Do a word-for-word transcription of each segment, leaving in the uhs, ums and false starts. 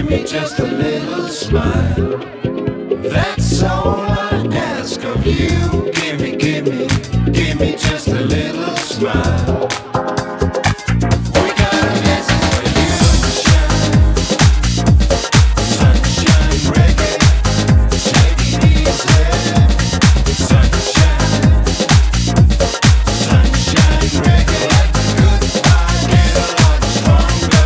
me just a little smile. That's all I ask of you. Give me, give me, give me just a little smile. We got a message for you. Sunshine, sunshine reggae, take it easy. Sunshine, sunshine reggae, let the good vibe get a lot stronger.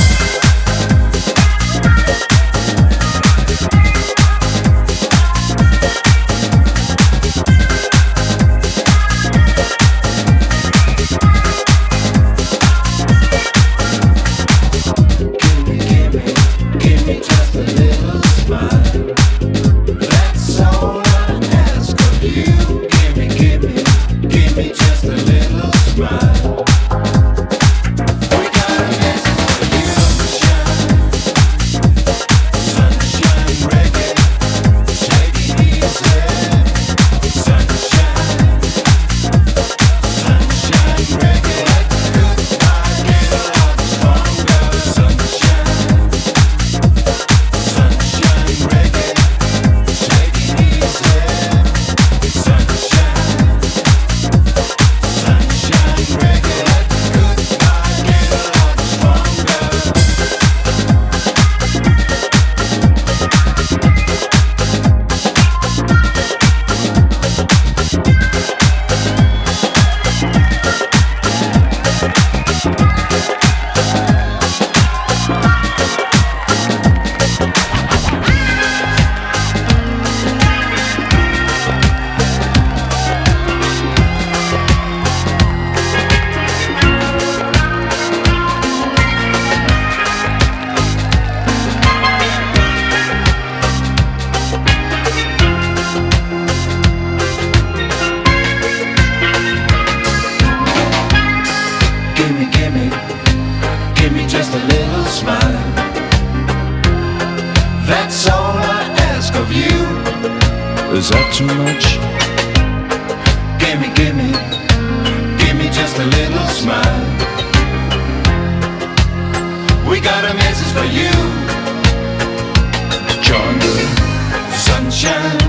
Just a little smile. That's all I ask of you. Is that too much? Give me, give me, give me just a little smile. We got a message for you. John, sunshine.